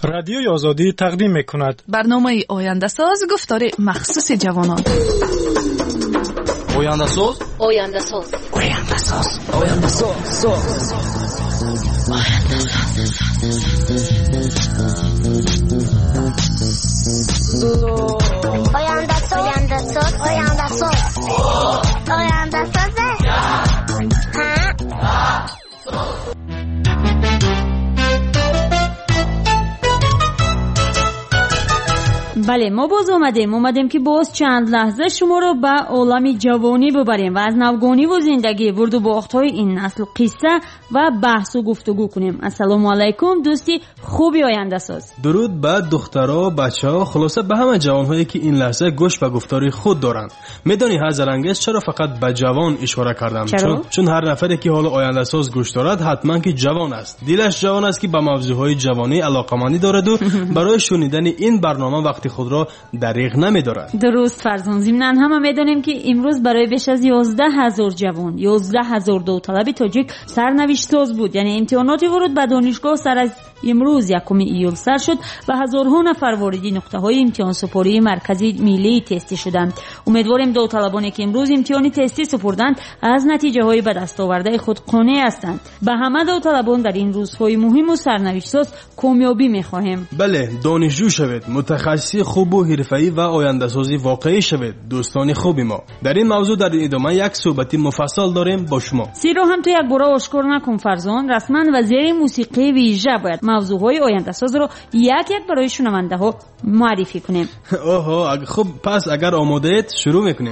رادیوی آزادی تقدیم می‌کند برنامه آینده ساز گفتار مخصوص جوانان. آینده ساز آینده ساز آینده ساز آینده ساز آینده ساز آینده ساز آینده ساز آینده ساز بله ما باز اومدیم که باز چند لحظه شما رو به عالم جوانی ببریم و از نوگانی و زندگی برد و باخت‌های این نسل قصه و بحث و گفتگو کنیم. السلام علیکم دوستی خوبی آینده ساز. درود به دخترها، بچه‌ها، خلاصه به همه جوان‌هایی که این لحظه گوش به گفتاری خود دارند. میدونی حضرت انگیز چرا فقط به جوان اشاره کردم؟ چون هر نفری که حالا آینده ساز گوش دارد حتما که جوان است. دلش جوان است که به موضوعهای جوانی علاقه‌مندی دارد و برای شنیدن این برنامه وقتی خود را دریغ نمی‌دارد. درست فرزان. ضمناً همه میدونیم که امروز برای بیش از 11000 جوان 11000 داوطلب تاجیک سرنوشت ساز بود. یعنی امتحانات ورود به دانشگاه سر از امروز 1 ایول سر شد و هزارها نفر واردی نقطه‌های امتحان سپاری مرکزی ملی تستی شدند. امیدواریم داوطلبانی که امروز امتحان تستی سپردند از نتیجه‌های به دست آورده خود قانع هستند. به همه داوطلبان در این روزهای مهم و سرنوشت ساز کامیابی می‌خواهیم. بله، دانشجو شوید، متخصص خوب و حرفه‌ای و آینده سازی واقعی شوید. دوستان خوبی ما، در این موضوع در ادامه یک صحبت مفصل داریم با شما. سیرو هم تو یک بار آشکار نکن فرزان. رسما وزیر موسیقی ویژه باید موضوعهای آینده ساز رو یک برای شنونده ها معرفی کنیم. اوه خب پس اگر آماده اید شروع میکنیم.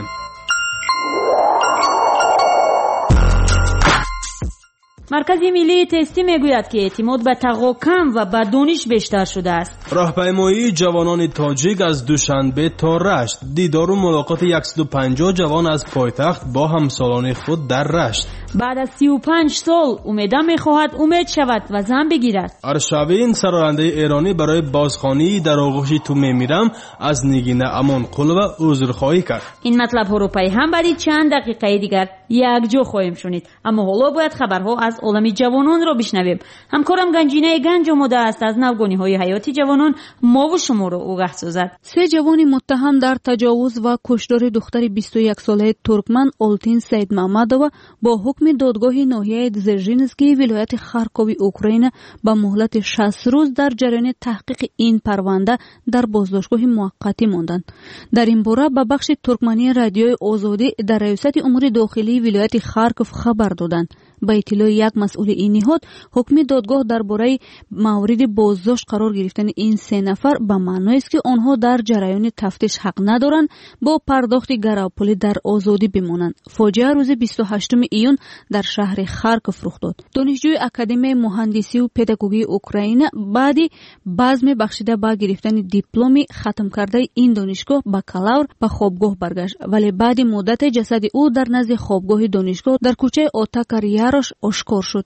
مرکز ملی تستی میگوید که اعتماد به تقاکم و به دانش بیشتر شده است. راهپیمایی جوانان تاجیک از دوشنبه تا رشت، دیدار و ملاقات 150 جوان از پایتخت با همسالان خود در رشت. بعد از 35 سال امیده میخواهد امید شود و زن بگیرد. ارشوین سرآینده ایرانی برای بازخوانی در آغوش تو میمیرم از نگین امان قلب عذرخواهی کرد. این مطلب ها رو هم بعد چند دقیقه دیگر یک جا خواهیم شنید. اما حالا باید خبرها از عالم جوانان را بشنویم. همکارم گنجینه گنج آماده است از نوگانی های حیاتی جوانان ما و شما را آگاه سازد. 3 جوان متهم در تجاوز و کشتار دختر 21 ساله ترکمن اولتین سید محمدова با حکم دادگاه ناحیه دزرژینسکی ولایت خارکوف اوکراین با مهلت 60 روز در جریان تحقیق این پرونده در بازداشتگاه موقتی ماندند. در این باره به بخش ترکمنی رادیوی آزادی در ریاست امور داخلی ولایت خارکوف خبر دادند. با اطلاع یک مسئول این نهاد، حکم دادگاه درباره مورد بازداشت قرار گرفتن این 3 نفر به معنی است که آنها در جریان تفتیش حق ندارند با پرداخت گراپولی در آزادی بمانند. فاجعه روز 28 ایون در شهر خارکوف رخ داد. دانشجوی اکادمی مهندسی و پداگوژی اوکراین بعد بزم بخشیده با گرفتن دیپلمی ختم کرده این دانشگاه بکالور به خوابگاه برگشت، ولی بعد مدت جسد او در نزد خوابگاه دانشگاه در کوچه آتاکاریاروش آشکار شد.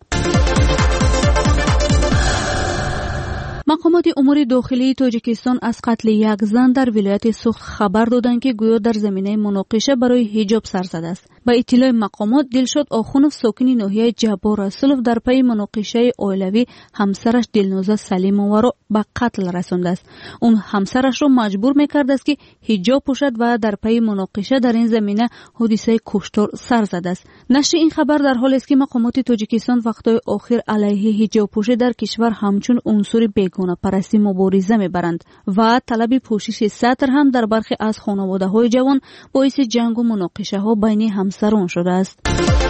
مقامات امور داخلی تاجیکستان از قتل یک زن در ولایت سوخت خبر دادند که گویا در زمینه مناقشه برای حجاب سر زده است. با اطلاع مقامات، دلشاد آخونوف ساکن ناحیه جبار رسولوف در پی مناقشه عائلوی همسرش دلنوزه سلیمووا را به قتل رسانده است. اون همسرش را مجبور می‌کرد است که حجاب پوشد و در پی مناقشه در این زمینه حادثه کشتار سر زده است. نشر این خبر در حالی است که مقامات تاجیکستان وقت‌های اخیر علیه حجاب پوشی در کشور همچون عنصر بیگانه پرستی مبارزه می‌برند و طلب پوشش سطر هم در برخی از خانواده‌های جوان باعث جنگ و مناقشه‌ها بین همسران شده است.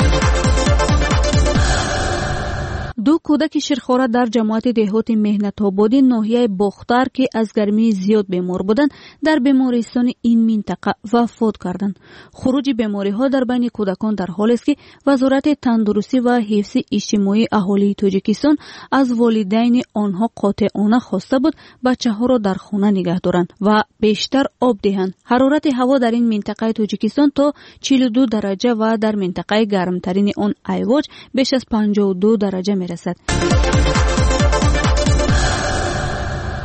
2 کودک شیرخواره در جماعت دهات مهنت آبادی ناحیه باختر که از گرمی زیاد بیمار بودند در بیمارستان این منطقه وفات کردند. خروج بیماری ها در بین کودکان در حالی است که وزارت تندرستی و حفظ اجتماعی اهالی تاجیکستان از والدین آنها قاطعانه خواسته بود بچه ها را در خانه نگه دارند و بیشتر آب دهند. حرارت هوا در این منطقه تاجیکستان تا 42 درجه و در منطقه گرمترین آن ایواج بیش از 52 درجه میرسد.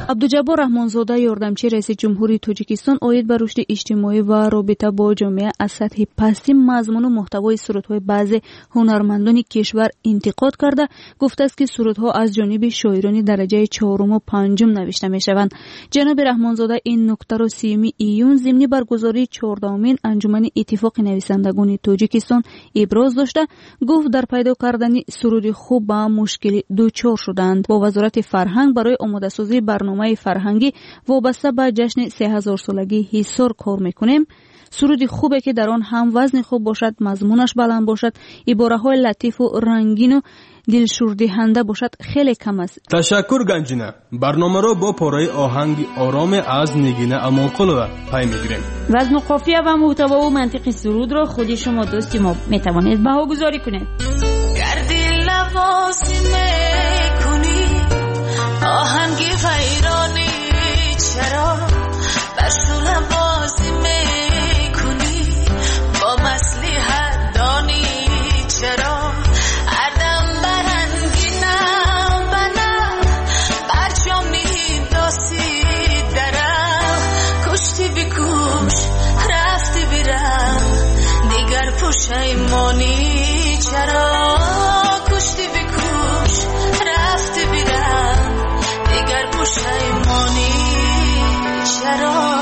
عبدالجبار رحمانزاده یاردمچی رئیس جمهوری تاجیکستان اوید بر رشد اجتماعی و رابطه با جامعه از سطح پستی مضمون و محتوای سرودهای بعضی هنرمندان کشور انتقاد کرده گفته است که سرودها از جانب شاعران درجه 4 و 5 نوشته میشوند. جناب رحمانزاده این نکته را 3 ایون ضمن برگزاری 14مین انجمن اتفاق نویسندگان تاجیکستان ابراز داشته گفت در پیدا کردن سرود خوب با مشکل دچار شدند. با وزارت فرهنگ برای آماده سازی برنامه فرهنگی وابسته به جشن 3000 سالگی حصار کار میکنیم. سرود خوبه که در آن هم وزن خوب باشد، مضمونش بلند باشد، عباره‌های لطیف و رنگین و دلشوردهنده باشد خیلی کم است. تشکر گنجینه. برنامه را با پاره آهنگ آرام از نگینه امانقلوه پی میگیریم. وزن و قافیه و محتوا و منطق سرود را خودی شما دوستی ما میتوانید بهاگذاری کنید. گردی لباسی میکنی آهنگی فیرانی چرا برسول بازی میکنی با مصلحت دانی چرا اردم برنگی نم بنم برجامی داسی درم کشتی بکوش رفتی برم دیگر پشیمانی چرا کشتی بکوش رفتی برم دیگر پشیمانی چرا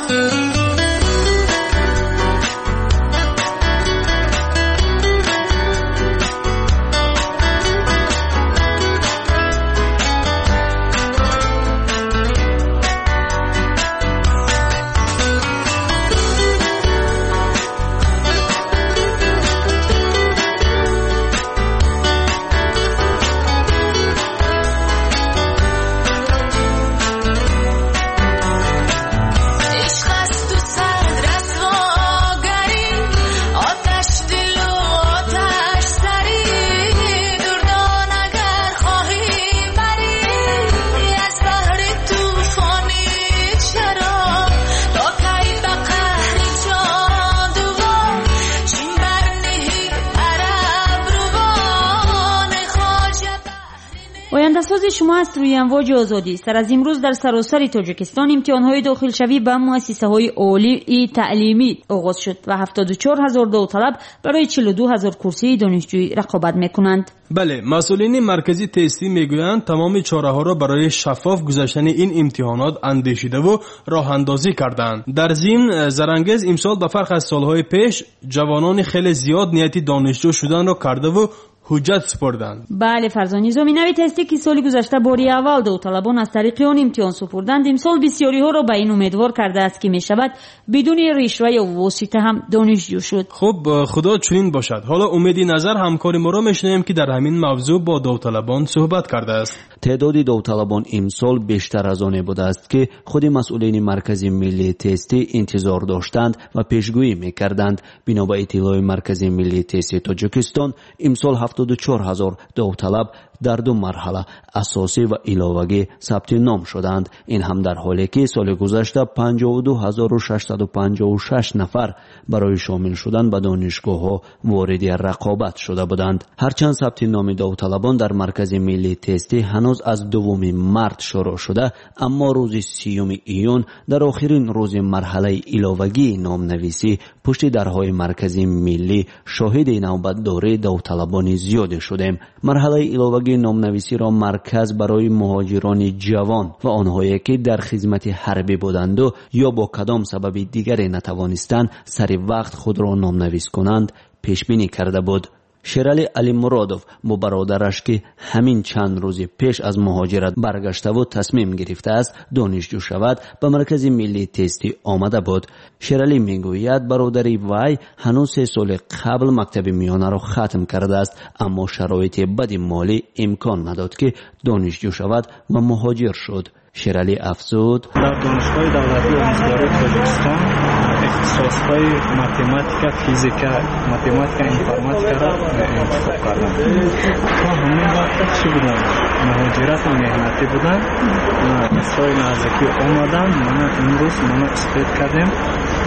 آینده‌سازی شما است روی امواج آزادی. سر از امروز در سراسر تاجیکستان امتحان‌های داخلشوی به مؤسسه‌های عالی تعلیمی آغاز شد و 74000 داوطلب برای 42000 کرسی دانشجویی رقابت می‌کنند. بله، مسئولین مرکزی تستی میگویند تمام چاره‌ها را برای شفاف گذشتن این امتحانات اندیشیده و راه اندازی کردند. در ضمن زرانگیز امسال به فرق از سال‌های پیش جوانان خیلی زیاد نیتی دانشجو شدن را کرده و حجت سپردند. بله فرزانه، زمینه تستی که سال گذشته باری اول داوطلبان از طریق آن امتحان سپردند، امسال بسیاری ها را به این امیدوار کرده است که می شود بدون رشوه یا واسطه هم دانشجو شد. خب خدا چنین باشد. حالا امیدی نظر همکاری ما را میشنویم که در همین موضوع با داوطلبان صحبت کرده است. تعداد داوطلبان امسال بیشتر از آن بوده است که خود مسئولین مرکزی ملی تستی انتظار داشتند و پیشگویی میکردند. بنا به اطلاع مرکزی ملی تستی تاجیکستان امسال 74000 داوطلب در دو مرحله اساسی و علاوگی ثبت نام شدند. این هم در حالی که سال گذشته 52656 نفر برای شامل شدن به دانشگاه‌ها وارد رقابت شده بودند. هرچند ثبت نام داوطلبان در مرکز ملی تستی هنوز از 2 مارس شروع شده، اما روز 30 ایون در آخرین روز مرحله علاوگی نامنویسی پشت درهای مرکز ملی شاهد نوبتداری داوطلبان زیاد شدیم. مرحله علاوگی نامنویسی را مرکز برای مهاجران جوان و آنهایی که در خدمت حربی بودند و یا با کدام سبب دیگری نتوانستند سر وقت خود را نامنویس کنند پیش بینی کرده بود. شیرالی علی مرادوف با برادرش که همین چند روز پیش از مهاجرت برگشته و تصمیم گرفته است دانشجو شود به مرکز ملی تستی آمده بود. شیرالی میگوید برادری وی هنوز 3 سال قبل مکتب میانه را ختم کرده است، اما شرایط بد مالی امکان نداد که دانشجو شود و مهاجر شد. شیرالی افزود: در دانشگاه دولتی آموزگاری تاجیکستان اختصاص‌های متماتیک، فیزیک، اینفرماتیک را انتخاب کردم. تا همین وقت چی بودم؟ مهاجرت مهنتی بودم. اسرای نزدیکی آمدم. من امروز استعداد کردم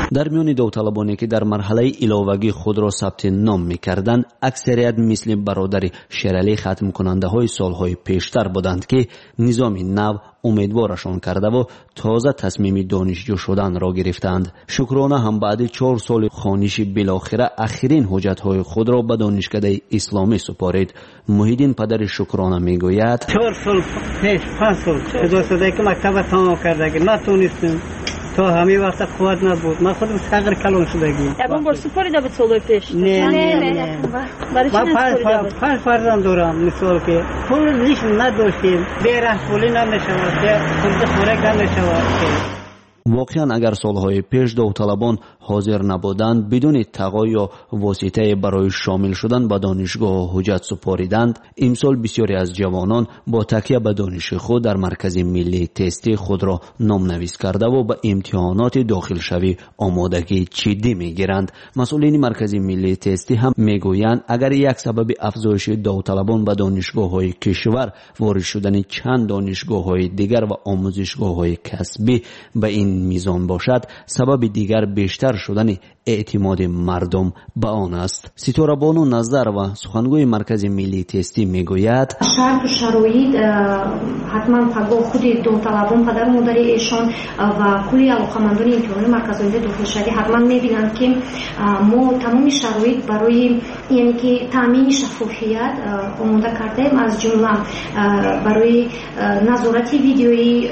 در میان داوطلبانی که در مرحله ایلاوگی خود را ثبت نام می‌کردند، اکثریت مثل برادر شیرعلی ختم کننده های سالهای پیشتر بودند که نظام نو امیدوارشان کرده و تازه تصمیم دانشجو شدن را گرفتند. شکرانه هم بعد 4 سال خوانش بالاخره آخرین حجت‌های خود را به دانشکده اسلامی سپارید. محیدین پدر شکرانه میگوید 4 سال پیش 5 سال خدا صدای که مکتب تمام کرده که نتونستم تا همه وقت قوت نبود. من خودم صغر کلان شدگی. یکم بار سپاریده بود سال پیش. نه. برای چی نسپاریده؟ 5 فرزند دارم. مثال که پول لیش نداشتیم. بیره پولی نمیشود که خود خوراک نمیشود. واقعا اگر سالهای پیش داوطلبان حاضر نبودند بدون تقاضا یا واسطه برای شامل شدن به دانشگاه حجت سپاریدند، امسال بسیاری از جوانان با تکیه به دانش خود در مرکز ملی تستی خود را نامنویس کرده و به امتحانات داخل شوی آمادگی جدی میگیرند. مسئولین مرکز ملی تستی هم میگویند اگر یک سبب افزایش داوطلبان به دانشگاه های کشور وارد شدن چند دانشگاه های دیگر و آموزشگاه های کسبی به این میزان باشد، سبب دیگر بیشتر شدن اعتماد مردم به آن است. ستاره بانو نظر و سخنگوی مرکز ملی تستی میگوید شرط و شرایط حتما فقط خود داوطلبان پدر مادر ایشان و کلی علاقمندان امتحان مرکز داخل شوی حتما میبینند که ما تمام شرایط برای یعنی که تامین شفافیت آماده کردیم، از جمله برای نظارت ویدیویی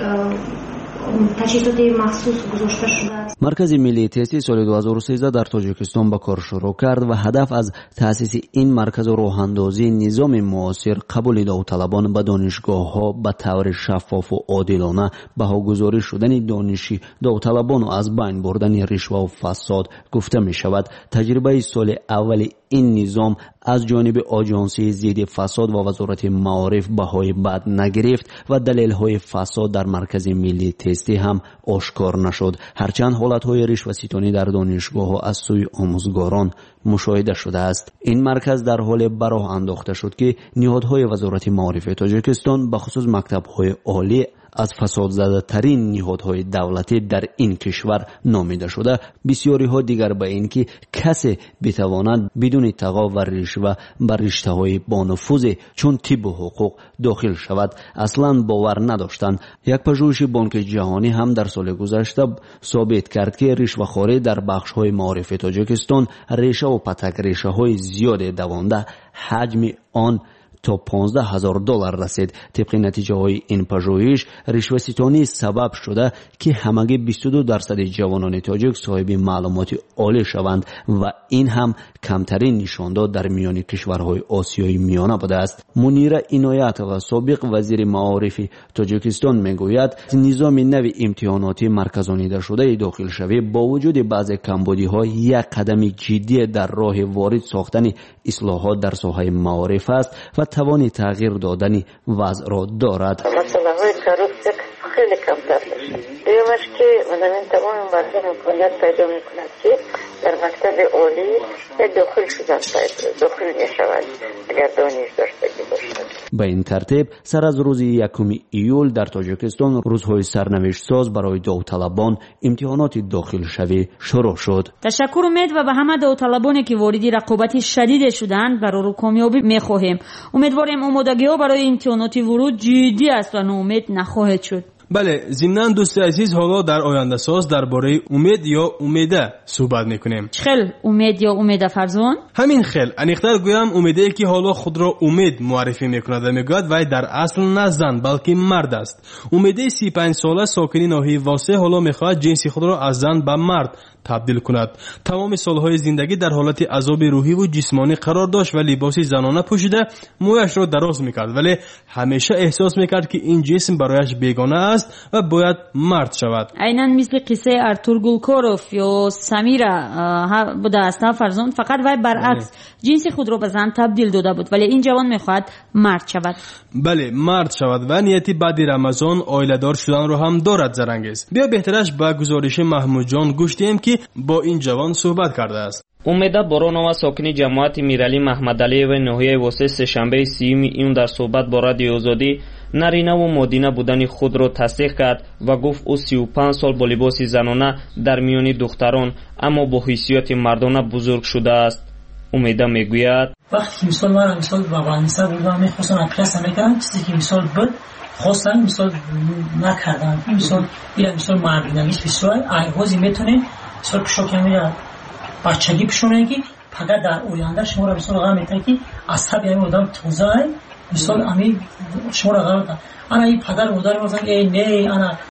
تجهیزات مخصوص گذاشته شده است. مرکز ملی تستی سال 2013 در تاجیکستان به کار شروع کرد و هدف از تأسیس این مرکز و راه اندازی نظام معاصر قبول داوطلبان به دانشگاه‌ها به طور شفاف و عادلانه بهاگذاری شدن دانشی داوطلبان و از بین بردن رشوه و فساد گفته می شود. تجربه سال اول این نظام از جانب آژانسی ضد فساد و وزارت معارف بهای بد نگرفت و دلیل‌های فساد در مرکز ملی تستی هم آشکار نشد، هرچند حالت‌های رشوه‌ستانی در دانشگاه‌ها از سوی آموزگاران مشاهده شده است. این مرکز در حال به راه انداخته شد که نهادهای وزارت معارف تاجیکستان به خصوص مکتب‌های عالی از فساد زده ترین نهادهای دولتی در این کشور نامیده شده، بسیاری ها دیگر به این که کسی بتواند بدون تقاضا و رشوه بر رشته های با نفوذ چون طب و حقوق داخل شود اصلا باور نداشتند. یک پژوهش بانک جهانی هم در سال گذشته ثابت کرد که رشوه خوری در بخش های معارف تاجیکستان ریشه و پتک ریشه های زیاد دوانده حجم آن تا $15,000 رسید. طبق نتیجه های این پژوهش رشوه‌ستانی سبب شده که همگی 22% جوانان تاجیک صاحب معلومات عالی شوند و این هم کمترین نشانداد در میان کشورهای آسیای میانه بوده است. منیره عنایت و سابق وزیر معارف تاجیکستان میگوید نظام نو امتحاناتی مرکزانیده شده داخل شوی با وجود بعضی کمبودی‌ها یک قدم جدی در راه وارد ساختن اصلاحات در ساحه معارف است و توانی تغییر دادن وضع را دارد. مسئله های کروپسیک خیلی کمتر میشه. دیمش که من تمام مردم امکانیت پیدا میکند که در مکتب عالی داخل شدن داخل میشوند اگر دانش داشتگی باشد. به این ترتیب سر از روز 1 ایول در تاجیکستان روزهای سرنوشت ساز برای داوطلبان امتحانات داخل شوی شروع شد. تشکر امید و به همه داوطلبانی که وارد رقابت شدید شدند برای کامیابی میخواهیم. امیدواریم آمادگی‌ها برای امتحانات ورود جدی است و ناامید نخواهد شد. بله، ضمناً دوست عزیز حالا در آینده ساز درباره امید یا امیده صحبت میکنیم. خیل امید یا امیده فرزان؟ همین خیل انیختر گویم امیده که حالا خود را امید معرفی میکند و میگوید وی در اصل نه زن بلکه مرد است. امیده 35 ساله ساکن ناحیه واسه حالا میخواهد جنس خود را از زن به مرد تبدیل کند. تمام سالهای زندگی در حالت عذاب روحی و جسمانی قرار داشت و لباس زنانه پوشیده مویش را دراز میکرد، ولی همیشه احساس میکرد که این جسم برایش بیگانه است و باید مرد شود. عیناً مثل قصه ارتور گولکاروف یا سمیرا بوده است فرزند، فقط وی برعکس جنس خود را به زن تبدیل داده بود، ولی این جوان میخواهد مرد شود. بله، مرد شود و نیتی بعد رمضان آیله دار شدن رو هم دارد. زرنگیز بیا بهترش به گزارش محمود جان گوش دهیم که با این جوان صحبت کرده است. امیده بارونова ساکنی جماعت میرعلی محمد علی و ناحیه واسه سه‌شنبه 30 ایون در صحبت با رادیو آزادی нарина ва модина будани худро тасдиқ кард ва гуфт ӯ 35 сол бо либоси занона дар миёни духтарон аммо бо ҳиссиёти мардона бузург шудааст. умеда мегӯяд вақте ки мисол ман мисол ба балниса будам мехостам операция мекардам чизе ки мисол буд хостам мисол накардам мисол ира мисол мардинагиш бисёр айҳози метонем мисол пушокамира бачагӣ пушонем ки фақат дар оянда шуморо мисол ғам метавад ки асаби ҳамин одам тоза мисол ами шуморо ғам ана ин падар модари мозан не ана